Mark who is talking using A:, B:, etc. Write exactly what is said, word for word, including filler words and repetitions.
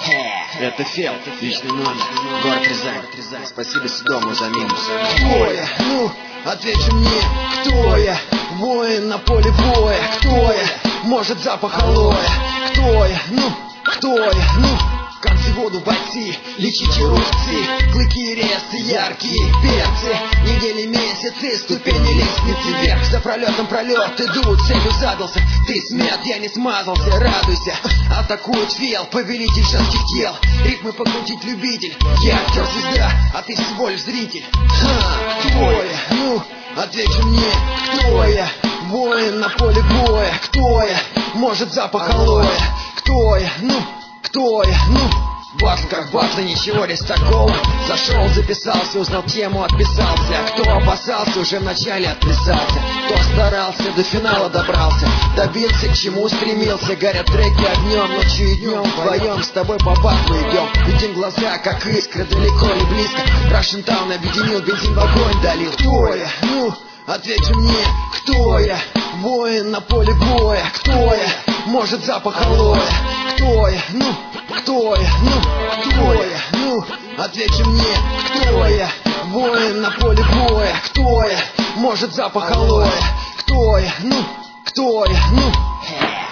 A: Это Фел, личный номер, город Рязань. Спасибо Седому за минус.
B: Кто я? Ну, ответьте мне, кто я? Воин на поле боя. Кто я? Может, запах алоэ. Кто я? Ну, кто я? Ну, в конце воду бойцы, лечите рубцы, клыки, резцы, яркие перцы, недели, месяцы, ступени лестницы вверх, за пролетом пролет идут, целью задался, ты смят, я не смазался, радуйся, атакует Фел, повелитель женских тел, ритмы покрутить любитель, я актер звезда, а ты всего лишь зритель. Ха, кто я? Ну, ответьте мне, кто я? Воин на поле боя. Кто я? Может, запах алоэ. Кто я? Ну, кто я? Ну, батл как батл, ничего здесь такого. Зашел, записался, узнал тему, отписался. Кто опасался, уже вначале отписался. Кто старался, до финала добрался. Добился, к чему стремился. Горят треки огнем, ночью и днем. Вдвоем с тобой по батлу идем. Видим глаза, как искры, далеко или близко. Russian Town объединил, бензин в огонь долил. Кто я? Ну, ответьте мне, кто я? Воин на поле боя. Кто я? Может, запах алоэ. Кто я? Ну, кто я? Ну, кто я? Ну, ответьте мне, кто я? Воин на поле боя. Кто я? Может, запах алоэ. Кто я? Ну, кто я? Ну,